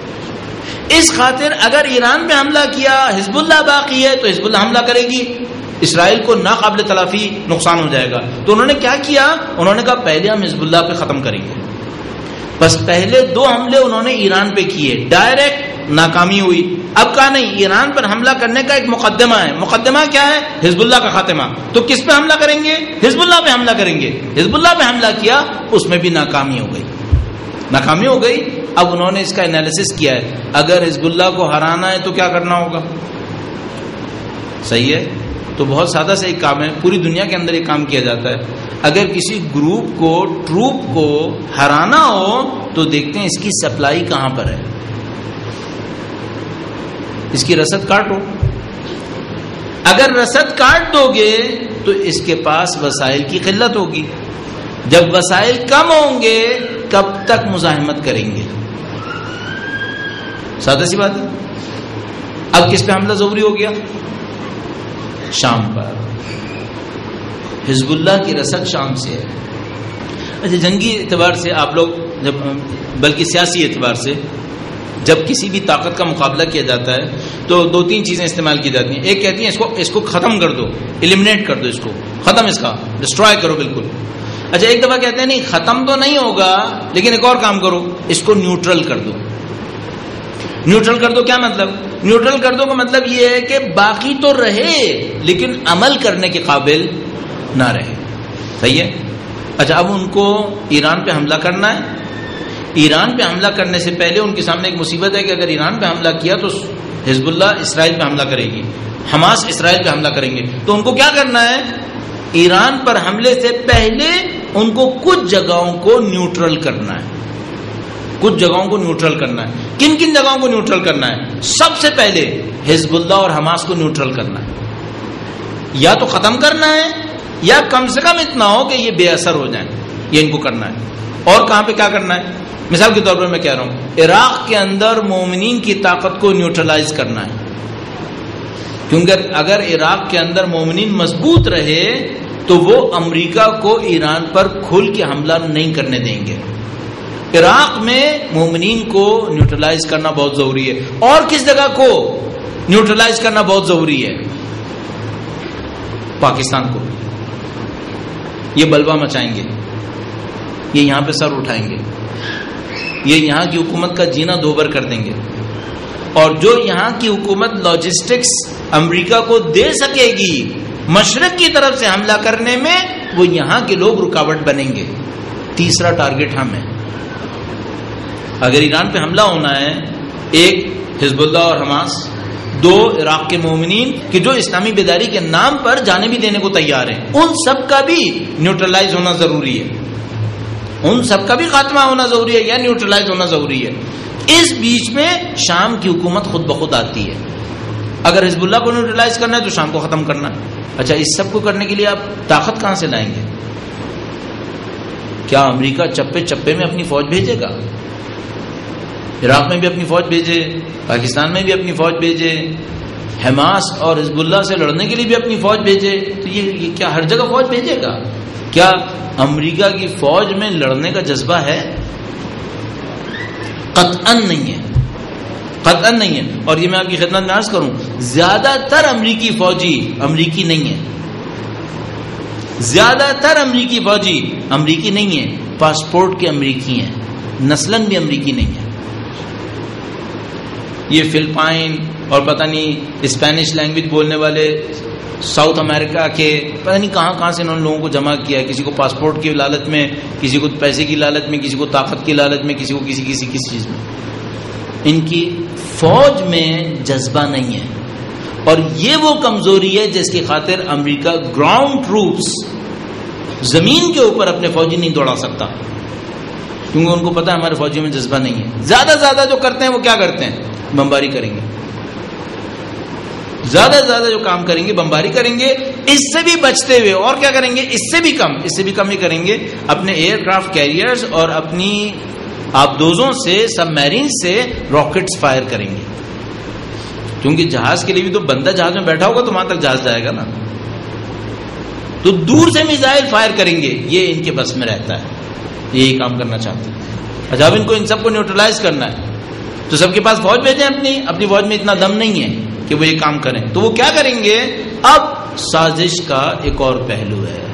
اس خاطر اگر ایران پہ حملہ کیا، حزب اللہ باقی ہے تو حزب اللہ حملہ کرے گی، اسرائیل کو ناقابل تلافی نقصان ہو جائے گا. تو انہوں نے کیا کیا؟ انہوں نے کہا پہلے ہم حزب اللہ پہ ختم کریں گے. بس پہلے دو حملے انہوں نے ایران پہ کیے، ڈائریکٹ ناکامی ہوئی. اب کہا نہیں، ایران پر حملہ کرنے کا ایک مقدمہ ہے. مقدمہ کیا ہے؟ حزب اللہ کا خاتمہ. تو کس پہ حملہ کریں گے؟ حزب اللہ پہ حملہ کریں گے. حزب اللہ پہ حملہ کیا، اس میں بھی ناکامی ہو گئی. ناکامی ہو گئی اب انہوں نے اس کا انالیسس کیا ہے، اگر حزب اللہ کو ہرانا ہے تو کیا کرنا ہوگا. صحیح ہے، تو بہت سادہ سا ایک کام ہے، پوری دنیا کے اندر ایک کام کیا جاتا ہے. اگر کسی گروپ کو ٹروپ کو ہرانا ہو تو دیکھتے ہیں اس کی سپلائی کہاں پر ہے، اس کی رسد کاٹو. اگر رسد کاٹ دو گے تو اس کے پاس وسائل کی قلت ہوگی. جب وسائل کم ہوں گے کب تک مزاحمت کریں گے؟ سادہ سی بات ہے. اب کس پہ حملہ ضروری ہو گیا؟ شام پر. حزب اللہ کی رسد شام سے ہے. اچھا، جنگی اعتبار سے آپ لوگ جب، بلکہ سیاسی اعتبار سے جب کسی بھی طاقت کا مقابلہ کیا جاتا ہے تو دو تین چیزیں استعمال کی جاتی ہیں. ایک کہتی ہیں اس کو اس کو ختم کر دو، ایلیمنیٹ کر دو، اس کو ختم، اس کا ڈسٹرائے کرو بالکل. اچھا، ایک دفعہ کہتے ہیں نہیں ختم تو نہیں ہوگا لیکن ایک اور کام کرو، اس کو نیوٹرل کر دو. نیوٹرل کر دو کیا مطلب؟ نیوٹرل کر دو کا مطلب یہ ہے کہ باقی تو رہے لیکن عمل کرنے کے قابل نہ رہے. صحیح ہے. اچھا، اب ان کو ایران پہ حملہ کرنا ہے. ایران پہ حملہ کرنے سے پہلے ان کے سامنے ایک مصیبت ہے کہ اگر ایران پہ حملہ کیا تو حزب اللہ اسرائیل پہ حملہ کرے گی، حماس اسرائیل پہ حملہ کریں گے. تو ان کو کیا کرنا ہے؟ ایران پر حملے سے پہلے ان کو کچھ جگہوں کو نیوٹرل کرنا ہے. کچھ جگہوں کو نیوٹرل کرنا ہے. کن کن جگہوں کو نیوٹرل کرنا ہے؟ سب سے پہلے حزب اللہ اور حماس کو نیوٹرل کرنا ہے. یا تو ختم کرنا ہے یا کم سے کم اتنا ہو کہ یہ بے اثر ہو جائیں، یہ ان کو کرنا ہے. اور کہاں پہ کیا کرنا ہے؟ مثال کے طور پر میں کہہ رہا ہوں عراق کے اندر مومنین کی طاقت کو نیوٹرلائز کرنا ہے. کیونکہ اگر عراق کے اندر مومنین مضبوط رہے تو وہ امریکہ کو ایران پر کھل کے حملہ نہیں کرنے دیں گے. عراق میں مومنین کو نیوٹرلائز کرنا بہت ضروری ہے. اور کس جگہ کو نیوٹرلائز کرنا بہت ضروری ہے؟ پاکستان کو. یہ بلوا مچائیں گے، یہ یہاں پہ سر اٹھائیں گے، یہ یہاں کی حکومت کا جینا دوبر کر دیں گے. اور جو یہاں کی حکومت لاجسٹکس امریکہ کو دے سکے گی مشرق کی طرف سے حملہ کرنے میں، وہ یہاں کے لوگ رکاوٹ بنیں گے. تیسرا ٹارگٹ ہم ہے. اگر ایران پہ حملہ ہونا ہے، ایک حزب اللہ اور حماس، دو عراق کے مومنین کہ جو اسلامی بیداری کے نام پر جانے بھی دینے کو تیار ہیں، ان سب کا بھی نیوٹرلائز ہونا ضروری ہے. ان سب کا بھی خاتمہ ہونا ضروری ہے یا نیوٹرلائز ہونا ضروری ہے. اس بیچ میں شام کی حکومت خود بخود آتی ہے. اگر حزب اللہ کو نیوٹرلائز کرنا ہے تو شام کو ختم کرنا ہے. اچھا، اس سب کو کرنے کے لیے آپ طاقت کہاں سے لائیں گے؟ کیا امریکہ چپے چپے میں اپنی فوج بھیجے گا؟ عراق میں بھی اپنی فوج بھیجے، پاکستان میں بھی اپنی فوج بھیجے، حماس اور حزب اللہ سے لڑنے کے لیے بھی اپنی فوج بھیجے، تو یہ, یہ کیا ہر جگہ فوج بھیجے گا؟ کیا امریکہ کی فوج میں لڑنے کا جذبہ ہے؟ قطعاً نہیں ہے، قطعاً نہیں ہے. اور یہ میں آپ کی خدمت میں عرض کروں، زیادہ تر امریکی فوجی امریکی نہیں ہے. زیادہ تر امریکی فوجی امریکی نہیں ہے، پاسپورٹ کے امریکی ہیں، نسلاً بھی امریکی نہیں ہے. یہ فلپائن اور پتہ نہیں اسپینش لینگویج بولنے والے ساؤتھ امریکہ کے پتہ نہیں کہاں کہاں سے انہوں نے لوگوں کو جمع کیا ہے. کسی کو پاسپورٹ کی لالچ میں، کسی کو پیسے کی لالچ میں، کسی کو طاقت کی لالچ میں، کسی کو کسی کسی کسی چیز میں. ان کی فوج میں جذبہ نہیں ہے. اور یہ وہ کمزوری ہے جس کی خاطر امریکہ گراؤنڈ ٹروپس زمین کے اوپر اپنے فوجی نہیں دوڑا سکتا، کیونکہ ان کو پتا ہے ہمارے فوجیوں میں جذبہ نہیں ہے. زیادہ زیادہ جو کرتے ہیں وہ کیا کرتے ہیں؟ بمباری کریں گے. زیادہ سے زیادہ جو کام کریں گے بمباری کریں گے. اس سے بھی بچتے ہوئے اور کیا کریں گے؟ اس سے بھی کم اس سے بھی کم ہی کریں گے. اپنے ایئر کرافٹ کیریئرز اور اپنی آبدوزوں سے، سب میرین سے راکٹس فائر کریں گے. کیونکہ جہاز کے لیے بھی تو بندہ جہاز میں بیٹھا ہوگا تو وہاں تک جہاز جائے گا نا. تو دور سے میزائل فائر کریں گے. یہ ان کے بس میں رہتا ہے، یہی کام کرنا چاہتے ہیں. اچھا، اب ان کو ان سب کو نیوٹرلائز کرنا ہے تو سب کے پاس فوج بھیجیں. اپنی اپنی فوج میں اتنا دم نہیں ہے کہ وہ یہ کام کریں. تو وہ کیا کریں گے؟ اب سازش کا ایک اور پہلو ہے.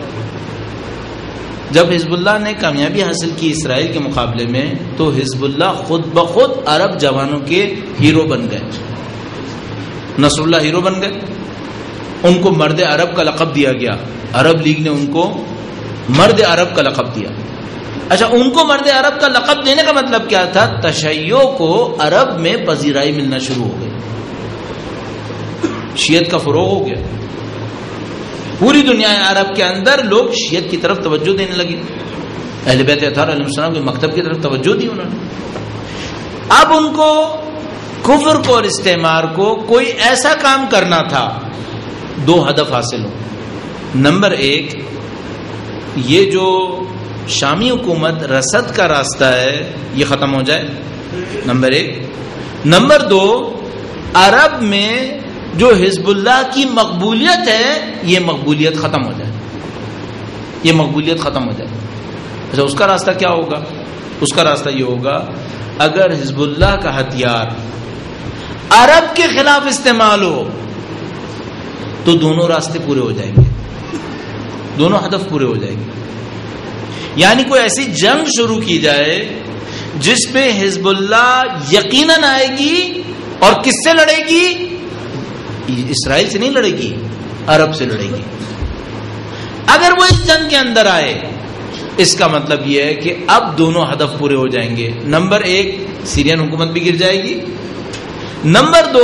جب حزب اللہ نے کامیابی حاصل کی اسرائیل کے مقابلے میں تو حزب اللہ خود بخود عرب جوانوں کے ہیرو بن گئے. نصر اللہ ہیرو بن گئے. ان کو مرد عرب کا لقب دیا گیا. عرب لیگ نے ان کو مرد عرب کا لقب دیا. اچھا ان کو مرد عرب کا لقب دینے کا مطلب کیا تھا؟ تشیع کو عرب میں پذیرائی ملنا شروع ہو گئی، شیعت کا فروغ ہو گیا، پوری دنیا عرب کے اندر لوگ شیعت کی طرف توجہ دینے لگے، اہل بیت اطہار علیہ السلام کے مکتب کی طرف توجہ دی انہوں نے۔ اب ان کو کفر کو اور استعمار کو کوئی ایسا کام کرنا تھا، دو ہدف حاصل ہو۔ نمبر ایک، یہ جو شامی حکومت رسد کا راستہ ہے یہ ختم ہو جائے، نمبر ایک۔ نمبر دو، عرب میں جو حزب اللہ کی مقبولیت ہے یہ مقبولیت ختم ہو جائے، یہ مقبولیت ختم ہو جائے۔ اچھا اس کا راستہ کیا ہوگا؟ اس کا راستہ یہ ہوگا اگر حزب اللہ کا ہتھیار عرب کے خلاف استعمال ہو تو دونوں راستے پورے ہو جائیں گے، دونوں ہدف پورے ہو جائیں گے۔ یعنی کوئی ایسی جنگ شروع کی جائے جس پہ حزب اللہ یقیناً آئے گی، اور کس سے لڑے گی؟ اسرائیل سے نہیں لڑے گی، عرب سے لڑے گی۔ اگر وہ اس جنگ کے اندر آئے اس کا مطلب یہ ہے کہ اب دونوں ہدف پورے ہو جائیں گے۔ نمبر ایک، سیرین حکومت بھی گر جائے گی، نمبر دو،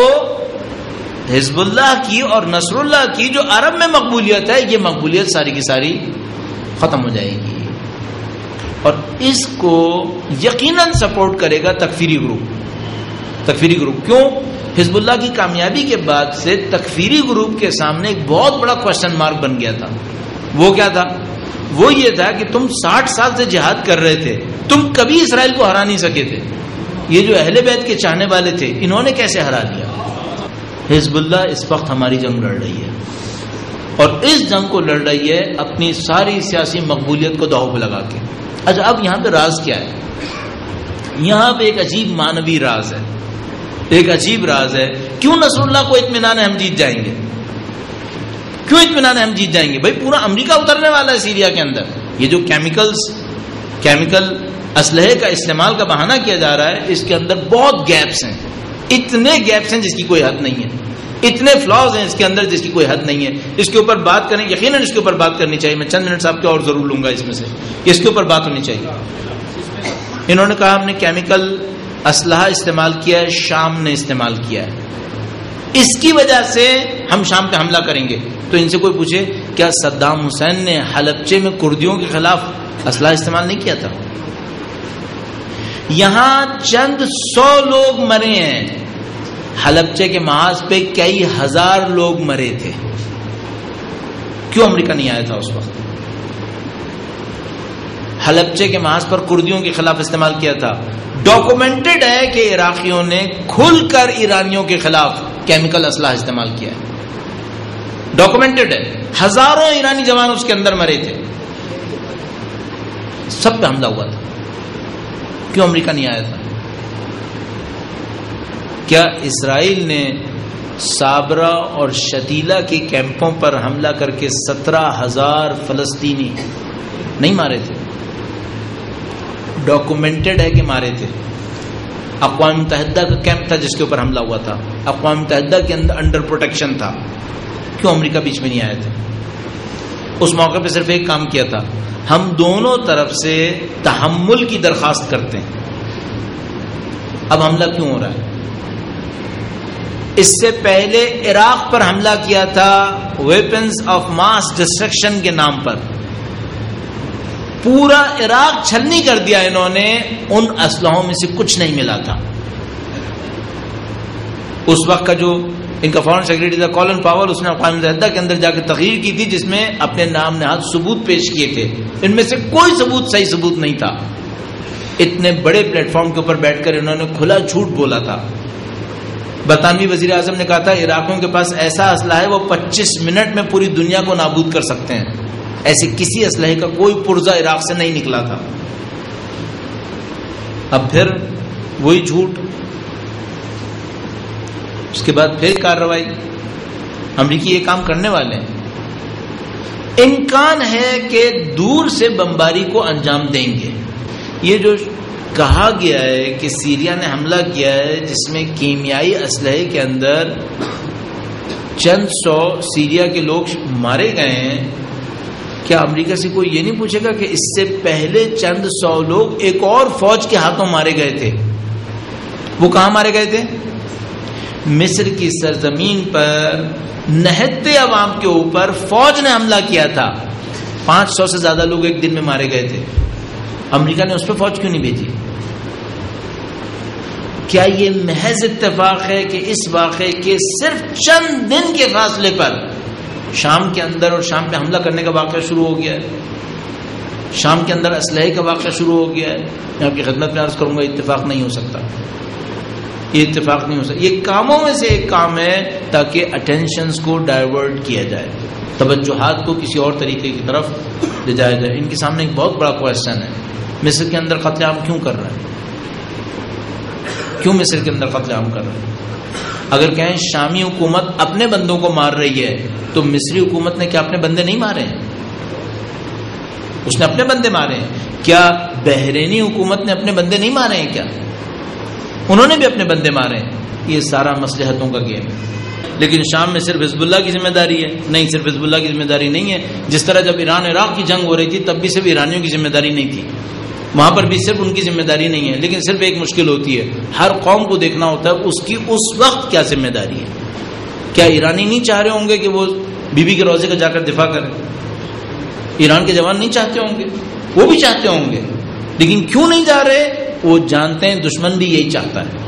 حزب اللہ کی اور نصر اللہ کی جو عرب میں مقبولیت ہے یہ مقبولیت ساری کی ساری ختم ہو جائے گی۔ اور اس کو یقیناً سپورٹ کرے گا تکفیری گروپ۔ تکفیری گروپ کیوں؟ حزب اللہ کی کامیابی کے بعد سے تکفیری گروپ کے سامنے ایک بہت بڑا کوشچن مارک بن گیا تھا۔ وہ کیا تھا؟ وہ یہ تھا کہ تم ساٹھ سال سے جہاد کر رہے تھے، تم کبھی اسرائیل کو ہرا نہیں سکے تھے، یہ جو اہل بیت کے چاہنے والے تھے انہوں نے کیسے ہرا لیا؟ حزب اللہ اس وقت ہماری جنگ لڑ رہی ہے، اور اس جنگ کو لڑ رہی ہے اپنی ساری سیاسی مقبولیت کو داؤ پہ لگا کے۔ اچھا اب یہاں پہ راز کیا ہے؟ یہاں پہ ایک عجیب مانوی راز ہے، ایک عجیب راز ہے۔ کیوں نصر اللہ کو اطمینان ہے ہم جیت جائیں گے؟ کیوں اطمینان ہے ہم جیت جائیں گے؟ بھائی پورا امریکہ اترنے والا ہے سیریا کے اندر، یہ جو کیمیکلز کیمیکل اسلحے کا استعمال کا بہانہ کیا جا رہا ہے اس کے اندر بہت گیپس ہیں، اتنے گیپس ہیں جس کی کوئی حد نہیں ہے، اتنے فلاز ہیں اس کے اندر جس کی کوئی حد نہیں ہے۔ اس کے اوپر بات کریں، یقیناً اس کے اوپر بات کرنی چاہیے، میں چند منٹ آپ کے اور ضرور لوں گا اس میں سے، اس کے اوپر بات ہونی چاہیے۔ انہوں نے کہا ہم نے کیمیکل اسلحہ استعمال کیا ہے، شام نے استعمال کیا ہے، اس کی وجہ سے ہم شام پہ حملہ کریں گے۔ تو ان سے کوئی پوچھے کیا صدام حسین نے حلبچے میں کردیوں کے خلاف اسلحہ استعمال نہیں کیا تھا؟ یہاں چند سو لوگ مرے ہیں، حلبچے کے محاذ پہ کئی ہزار لوگ مرے تھے۔ کیوں امریکہ نہیں آیا تھا اس وقت؟ حلبچے کے محاذ پر کردیوں کے خلاف استعمال کیا تھا۔ ڈاکومنٹڈ ہے کہ عراقیوں نے کھل کر ایرانیوں کے خلاف کیمیکل اسلحہ استعمال کیا ہے، ڈاکومنٹڈ ہے، ہزاروں ایرانی جوان اس کے اندر مرے تھے، سب پہ حملہ ہوا تھا۔ کیوں امریکہ نہیں آیا تھا؟ کیا اسرائیل نے صابرہ اور شتیلا کے کیمپوں پر حملہ کر کے سترہ ہزار فلسطینی نہیں مارے تھے؟ ڈاکومنٹڈ ہے کہ مارے تھے۔ اقوام متحدہ کا کیمپ تھا جس کے اوپر حملہ ہوا تھا، اقوام متحدہ کے اندر انڈر پروٹیکشن تھا۔ کیوں امریکہ بیچ میں نہیں آیا تھا؟ اس موقع پہ صرف ایک کام کیا تھا، ہم دونوں طرف سے تحمل کی درخواست کرتے ہیں۔ اب حملہ کیوں ہو رہا ہے؟ اس سے پہلے عراق پر حملہ کیا تھا ویپنز آف ماس ڈسٹرکشن کے نام پر، پورا عراق چھلنی کر دیا انہوں نے، ان اسلحوں میں سے کچھ نہیں ملا تھا۔ اس وقت کا جو ان کا فارن سیکرٹری تھا کولن پاول، اس نے اقوام متحدہ کے اندر جا کے تقریر کی تھی جس میں اپنے نام نہاد ثبوت پیش کیے تھے، ان میں سے کوئی ثبوت صحیح ثبوت نہیں تھا۔ اتنے بڑے پلیٹ فارم کے اوپر بیٹھ کر انہوں نے کھلا جھوٹ بولا تھا۔ برطانوی وزیر اعظم نے کہا تھا عراقیوں کے پاس ایسا اسلحہ ہے وہ پچیس منٹ میں پوری دنیا کو نابود کر سکتے ہیں، ایسے کسی اسلحے کا کوئی پرزہ عراق سے نہیں نکلا تھا۔ اب پھر وہی جھوٹ، اس کے بعد پھر کارروائی۔ امریکی یہ کام کرنے والے ہیں، امکان ہے کہ دور سے بمباری کو انجام دیں گے۔ یہ جو کہا گیا ہے کہ سیریا نے حملہ کیا ہے جس میں کیمیائی اسلحے کے اندر چند سو سیریا کے لوگ مارے گئے ہیں، کیا امریکہ سے کوئی یہ نہیں پوچھے گا کہ اس سے پہلے چند سو لوگ ایک اور فوج کے ہاتھوں مارے گئے تھے؟ وہ کہاں مارے گئے تھے؟ مصر کی سرزمین پر نہتے عوام کے اوپر فوج نے حملہ کیا تھا. پانچ سو سے زیادہ لوگ ایک دن میں مارے گئے تھے. امریکہ نے اس پہ فوج کیوں نہیں بھیجی؟ کیا یہ محض اتفاق ہے کہ اس واقعے کے صرف چند دن کے فاصلے پر شام کے اندر اور شام پہ حملہ کرنے کا واقعہ شروع ہو گیا ہے؟ شام کے اندر اسلحے کا واقعہ شروع ہو گیا ہے. میں آپ کی خدمت میں عرض کروں گا اتفاق نہیں ہو سکتا. یہ اتفاق نہیں ہو سکتا. یہ کاموں میں سے ایک کام ہے تاکہ اٹینشنز کو ڈائیورٹ کیا جائے، توجہات کو کسی اور طریقے کی طرف لے جایا جائے. ان کے سامنے ایک بہت بڑا کوشچن ہے، مصر کے اندر قتل عام کیوں کر رہا ہے؟ کیوں مصر کے اندر قتل عام کر رہا ہے؟ اگر کہیں شامی حکومت اپنے بندوں کو مار رہی ہے تو مصری حکومت نے کیا اپنے بندے نہیں مارے ہیں؟ اس نے اپنے بندے مارے ہیں. کیا بحرینی حکومت نے اپنے بندے نہیں مارے ہیں؟ کیا انہوں نے بھی اپنے بندے مارے ہیں؟ یہ سارا مصلحتوں کا گیم ہے. لیکن شام میں صرف حزب اللہ کی ذمہ داری ہے؟ نہیں، صرف حزب اللہ کی ذمہ داری نہیں ہے. جس طرح جب ایران عراق کی جنگ ہو رہی تھی تب بھی صرف ایرانیوں کی ذمہ داری نہیں تھی، وہاں پر بھی صرف ان کی ذمہ داری نہیں ہے. لیکن صرف ایک مشکل ہوتی ہے، ہر قوم کو دیکھنا ہوتا ہے اس کی اس وقت کیا ذمہ داری ہے. کیا ایرانی نہیں چاہ رہے ہوں گے کہ وہ بی بی کے روزے کا جا کر دفاع کریں؟ ایران کے جوان نہیں چاہتے ہوں گے؟ وہ بھی چاہتے ہوں گے. لیکن کیوں نہیں جا رہے؟ وہ جانتے ہیں دشمن بھی یہی چاہتا ہے.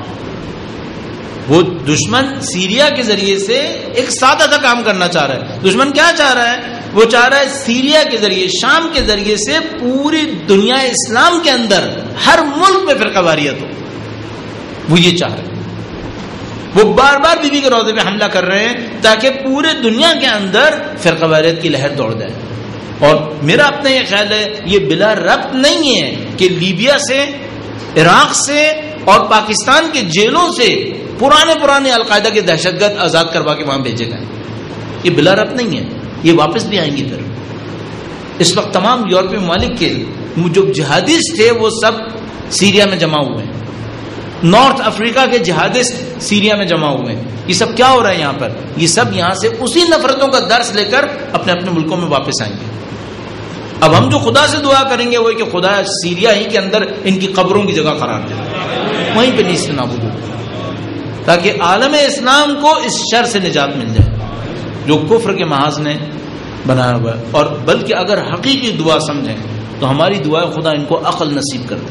وہ دشمن سیریا کے ذریعے سے ایک سادہ سا کام کرنا چاہ رہا ہے. دشمن کیا چاہ رہا ہے؟ وہ چاہ رہا ہے سیریا کے ذریعے، شام کے ذریعے سے پوری دنیا اسلام کے اندر ہر ملک میں فرقہ واریت ہو. وہ یہ چاہ رہے ہیں. وہ بار بار بی بی کے روضے پہ حملہ کر رہے ہیں تاکہ پورے دنیا کے اندر فرقہ واریت کی لہر دوڑ جائے. اور میرا اپنا یہ خیال ہے یہ بلا ربط نہیں ہے کہ لیبیا سے، عراق سے اور پاکستان کے جیلوں سے پرانے پرانے القاعدہ کے دہشت گرد آزاد کروا کے وہاں بھیجے گئے. یہ بلا ربط نہیں ہے، یہ واپس بھی آئیں گے. پھر اس وقت تمام یورپی ممالک کے جو جہادیست تھے وہ سب سیریا میں جمع ہوئے ہیں. نارتھ افریقہ کے جہادیست سیریا میں جمع ہوئے ہیں. یہ سب کیا ہو رہا ہے یہاں پر؟ یہ سب یہاں سے اسی نفرتوں کا درس لے کر اپنے اپنے ملکوں میں واپس آئیں گے. اب ہم جو خدا سے دعا کریں گے وہ کہ خدا سیریا ہی کے اندر ان کی قبروں کی جگہ قرار دے، وہیں پہ نیست نابود ہو، تاکہ عالم اسلام کو اس شر سے نجات مل جائے جو کفر کے محاذ نے بنایا ہوا ہے. اور بلکہ اگر حقیقی دعا سمجھیں تو ہماری دعا ہے خدا ان کو عقل نصیب کر دے.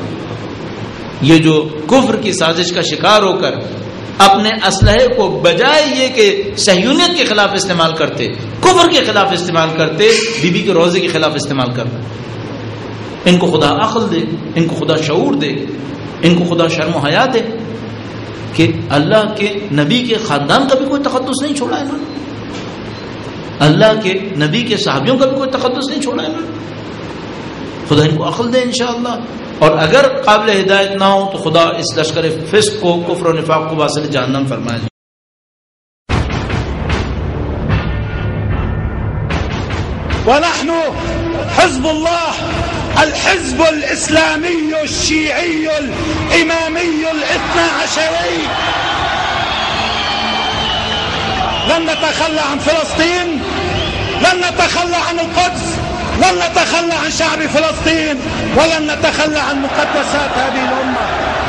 یہ جو کفر کی سازش کا شکار ہو کر اپنے اسلحے کو بجائے یہ کہ صہیونیت کے خلاف استعمال کرتے، کفر کے خلاف استعمال کرتے، بی بی کے روزے کے خلاف استعمال کرتے، ان کو خدا عقل دے، ان کو خدا شعور دے، ان کو خدا شرم و حیا دے کہ اللہ کے نبی کے خاندان کا بھی کوئی تقدس نہیں چھوڑا ہے انہوں نے، اللہ کے نبی کے صحابیوں کا بھی کوئی تقدس نہیں چھوڑا ہے انہوں نے. خدا ان کو عقل دے انشاءاللہ. اور اگر قابل ہدایت نہ ہو تو خدا اس لشکر فسق کو، کفر و نفاق کو واصل جہنم فرمائے. ونحن حزب الله الحزب الإسلامي الشيعي الإمامي الاثنى عشري، لن نتخلى عن فلسطين، لن نتخلى عن القدس، لن نتخلى عن شعب فلسطين، ولن نتخلى عن مقدسات هذه الأمة.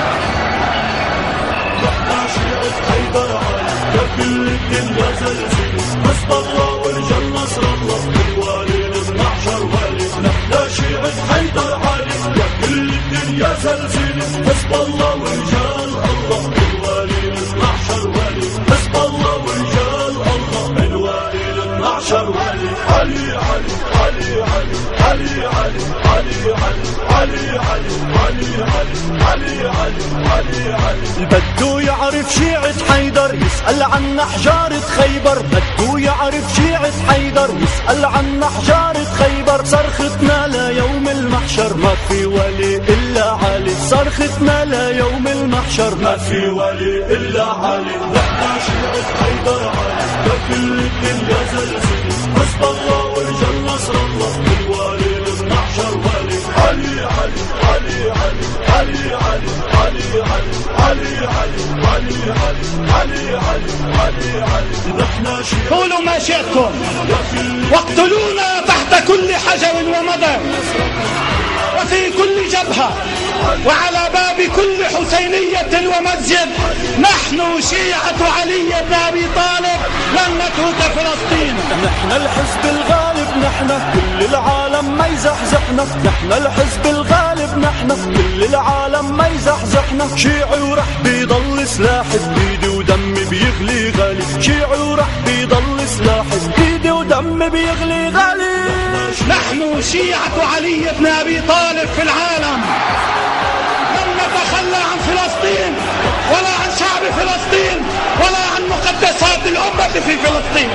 حيدر علي كل الدنيا زلزل، حسب الله ورجال نصر الله، الوالي المحشر والدنا لا شيعة حيدر علي كل الدنيا زلزل، حسب الله ورجال الله، الوالي المحشر والدنا حسب الله ورجال الله، الوالي المحشر والدنا علي علي علي علي علي علي علي علي علي علي علي علي علي علي. بدو يعرف شيعة حيدر يسأل عن حجارة خيبر، بدو يعرف شيعة حيدر يسأل عن حجارة خيبر. صرختنا ليوم المحشر ما في ولي إلا علي، صرختنا ليوم المحشر ما في ولي إلا علي. نحن شيعة حيدر علي كل الدنيا زلزل، حسب الله ورجال نصر الله، الوالي المحشر والي علي علي علي علي علي علي علي علي علي علي علي علي علي علي علي. نحن قولوا ما شئتم واقتلونا تحت كل حجر ومدى وفي كل جبهة وعلى باب كل حسينية ومسجد. نحن شيعة علي بن أبي طالب لن نترك فلسطين. نحن الحزب الغالب، نحن كل العالم ما يزحزحنا. نحن الحزب الغالب، نحن كل العالم ما يزحزحنا. شيعي ورح بيضل سلاحي بإيدي ودمي بيغلي غالي. شيعي ورح بيضل سلاحي بإيدي ودمي بيغلي غالي. نحن شيعة علي بن أبي طالب في العالم. لن نتخلى عن فلسطين ولا عن شعب فلسطين ولا عن مقدسات الأمة في فلسطين.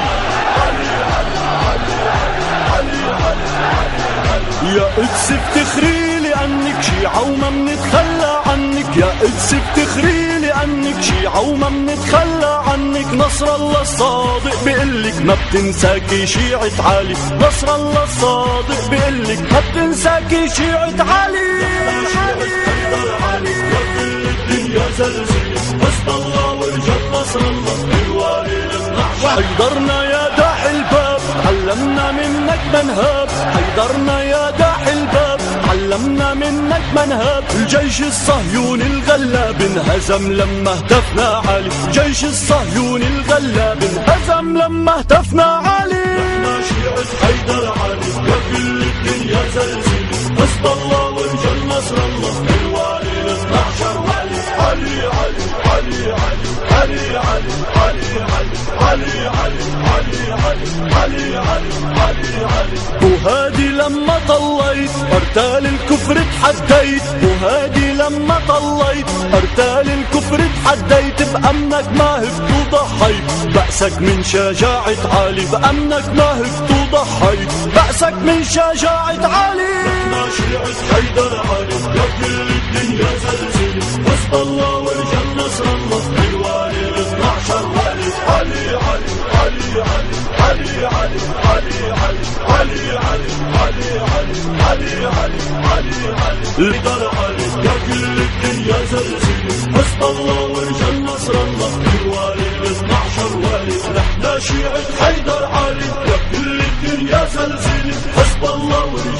يا قدس افتخري لأنك شيعة وما منتخلى عنك. يا قدس افتخري لأنك شيعة وما منتخلى عنك. نصر الله الصادق بيقلك ما بتنساكي شيعة علي. نصر الله الصادق بيقلك ما بتنساكي شيعة علي. الدنيا زلزل حسب الله ورجال نصر الله بالوالي للنحشة. حيدرنا يا داحي الباب علمنا منك منهاب. حيدرنا يا داحي الباب علمنا منك منهاب. الجيش الصهيوني الغلاب انهزم لما هتفنا علي. الجيش الصهيوني الغلاب انهزم لما هتفنا علي. نحن شيعة حيدر علي وكل الدنيا زلزل حسب الله ورجال نصر الله بالوالي للنحشر. علي علي علي علي علي علي علي علي علي علي علي. وهادي لما طليت ارتال الكفر تحديت. وهادي لما طليت ارتال الكفر تحديت. بأمنك ما هفت وضحيت بأسك من شجاعة علي. بأمنك ما هفت وضحيت بأسك من شجاعة علي. نحن شيعة حيدر علي وكل الدنيا زلزل حسب الله ورجال نصر الله بالوالي للنحشر. علي علي علي علي علي علي علي علي علي علي علي علي علي حيدر علي وكل الدنيا زلزل حسب الله ورجال نصر الله بالوالي للنحشر. والي نحن شيعة حيدر علي وكل الدنيا زلزل حسب الله ورجال